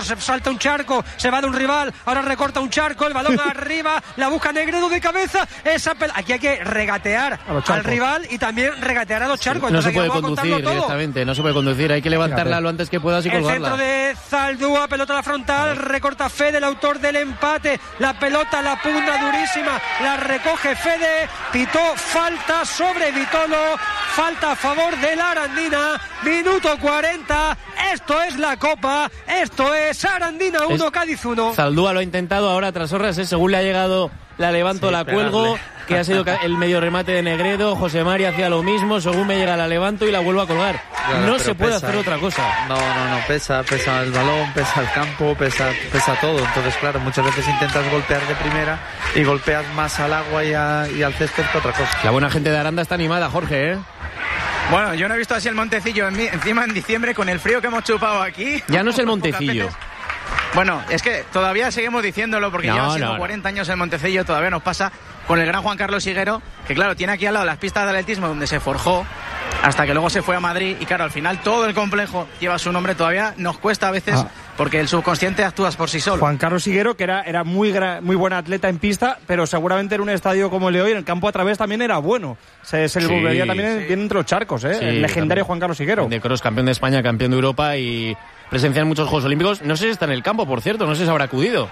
centro, se salta un charco, se va de un rival, ahora recorta un charco, el balón arriba, la busca Negredo de cabeza, aquí hay que regatear al rival y también regatear a los charcos. No se puede conducir directamente, no se puede conducir, hay que levantarla lo antes que puedas y colgarla. El centro de Zaldúa, pelota a la frontal, recorta Fede, el autor del empate, la pelota, la pugna durísima, la recoge Fede, pitó falta sobre Vitolo, falta a favor de la Arandina, minuto 40, esto es la Copa, esto es Arandina 1, Cádiz 1. Zaldúa lo ha intentado, ahora tras Horras, según le ha llegado, la levanto, la cuelgo, que ha sido el medio remate de Negredo, José María hacía lo mismo, según me llega la levanto y la vuelvo a colgar. Claro, no se puede hacer otra cosa. No, pesa el balón, pesa el campo, pesa todo. Entonces, claro, muchas veces intentas golpear de primera y golpeas más al agua y al césped que otra cosa. La buena gente de Aranda está animada, Jorge, ¿eh? Bueno, yo no he visto así el Montecillo encima en diciembre con el frío que hemos chupado aquí. Ya no es el Montecillo. Bueno, es que todavía seguimos diciéndolo porque lleva siendo 40 años el Montecillo, todavía nos pasa con el gran Juan Carlos Higuero, que claro, tiene aquí al lado las pistas de atletismo donde se forjó hasta que luego se fue a Madrid y claro, al final todo el complejo lleva su nombre, todavía nos cuesta a veces porque el subconsciente actúa por sí solo. Juan Carlos Higuero, que era muy buen atleta en pista, pero seguramente en un estadio como el de hoy, en el campo a través también era bueno. Se le volvería también bien entre los charcos, ¿eh? Sí, el legendario Juan Carlos Higuero. De cross, campeón de España, campeón de Europa y presencia en muchos Juegos Olímpicos. No sé si está en el campo, por cierto, no sé si habrá acudido.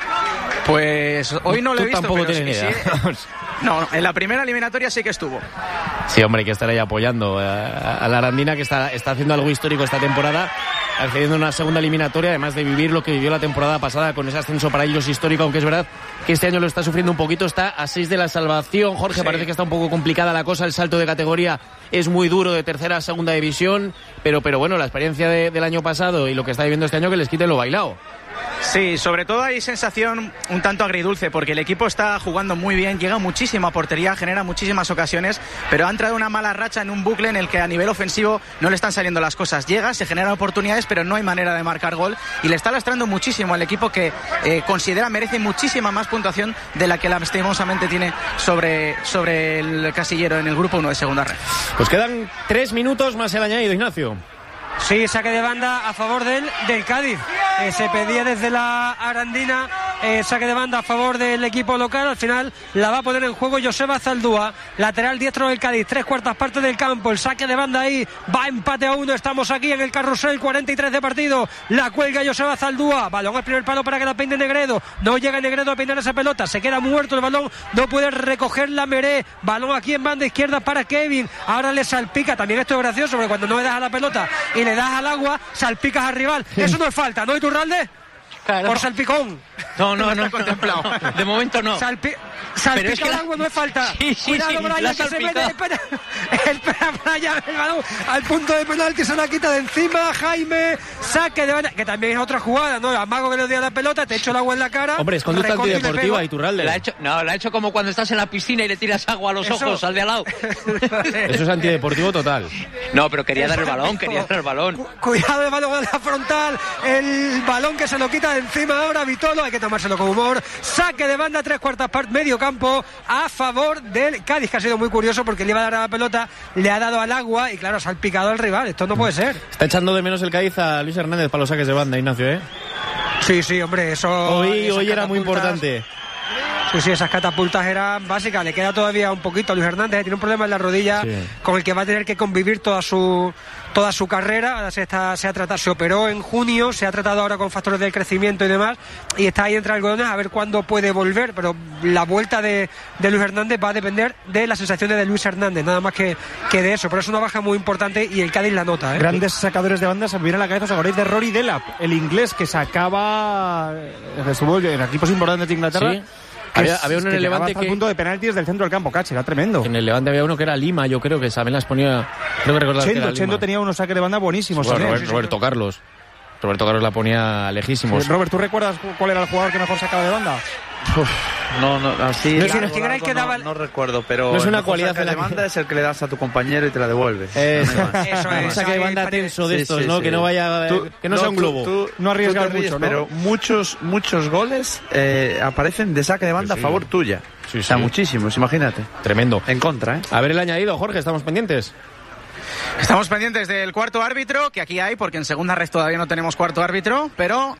Pues hoy no lo he visto, tampoco pero tienes sí. No, en la primera eliminatoria sí que estuvo. Sí, hombre, hay que estar ahí apoyando a la Arandina, que está haciendo algo histórico esta temporada, accediendo a una segunda eliminatoria, además de vivir lo que vivió la temporada pasada con ese ascenso para ellos histórico, aunque es verdad que este año lo está sufriendo un poquito, está a 6 de la salvación. Jorge, parece que está un poco complicada la cosa, el salto de categoría es muy duro de tercera a segunda división, pero bueno, la experiencia del año pasado y lo que está viviendo este año, que les quite lo bailado. Sí, sobre todo hay sensación un tanto agridulce porque el equipo está jugando muy bien, llega muchísima portería, genera muchísimas ocasiones, pero ha entrado una mala racha en un bucle en el que a nivel ofensivo no le están saliendo las cosas. Llega, se generan oportunidades, pero no hay manera de marcar gol y le está lastrando muchísimo al equipo que considera merece muchísima más puntuación de la que lastimosamente tiene sobre el casillero en el grupo 1 de segunda red. Pues quedan 3 minutos más el añadido, Ignacio. Sí, saque de banda a favor del Cádiz. Se pedía desde la Arandina saque de banda a favor del equipo local. Al final la va a poner en juego Joseba Zaldúa, lateral diestro del Cádiz, 3/4 partes del campo. El saque de banda ahí, va empate a 1. Estamos aquí en el carrusel, 43 de partido. La cuelga Joseba Zaldúa, balón al primer palo para que la peine Negredo. No llega Negredo a peinar esa pelota, se queda muerto el balón, no puede recoger la Meré. Balón aquí en banda izquierda para Kevin. Ahora le salpica, también esto es gracioso porque cuando no le das a la pelota y le das al agua, salpicas al rival. Eso no es falta, ¿no, Iturralde? Claro. Por salpicón. No contemplado. De momento no. Salpica es que el agua, no es falta. Cuidado, Brian, que se mete. Espera, Brian, el balón al punto de penalti, se la quita de encima. Jaime, saque de banda, que también es otra jugada, ¿no? Amago que le dio la pelota, te echo el agua en la cara. Hombre, es conducta antideportiva, Iturralde. La ha hecho como cuando estás en la piscina y le tiras agua a los ojos al de al lado. Eso es antideportivo total. No, pero quería dar el balón, Cuidado, el balón a la frontal, el balón que se lo quita de encima ahora Vitolo, hay que tomárselo con humor. Saque de banda, 3/4 parte, medio campo a favor del Cádiz, que ha sido muy curioso porque le iba a dar a la pelota, le ha dado al agua y claro, se ha salpicado al rival. Esto no puede ser. Está echando de menos el Cádiz a Luis Hernández para los saques de banda, Ignacio, ¿eh? Sí, hombre, eso... Hoy era muy importante. Sí, esas catapultas eran básicas. Le queda todavía un poquito a Luis Hernández, tiene un problema en la rodilla con el que va a tener que convivir toda su carrera. Ahora se operó en junio, se ha tratado ahora con factores del crecimiento y demás, y está ahí entre algodones a ver cuándo puede volver, pero la vuelta de Luis Hernández va a depender de las sensaciones de Luis Hernández, nada más que de eso, pero es una baja muy importante y el Cádiz la nota, ¿eh? Grandes sacadores de banda, se me viene a la cabeza, ¿os acordáis de Rory Delap, el inglés que sacaba, estuvo en equipos importantes de Inglaterra? Sí. Había uno en el Levante que... al punto de penaltis del centro del campo, cacho, era tremendo. En el Levante había uno que era Lima, yo creo que también las ponía... Creo que recordar que era Chendo tenía unos saques de banda buenísimos. Bueno, Roberto Carlos la ponía lejísimos. Sí, Robert, ¿tú recuerdas cuál era el jugador que mejor sacaba de banda? No, así no recuerdo, pero no es una cualidad de banda, es el que le das a tu compañero y te la devuelves. Eso es. Un saque de banda tenso de estos, ¿no? Que no vaya, que no sea un globo. Tú no arriesgas mucho, ¿no? Pero muchos goles aparecen de saque de banda a favor tuya. Sí. O sea, muchísimos, imagínate. Tremendo. En contra, ¿eh? A ver el añadido, Jorge, estamos pendientes. Estamos pendientes del cuarto árbitro, que aquí hay, porque en segunda red todavía no tenemos cuarto árbitro, pero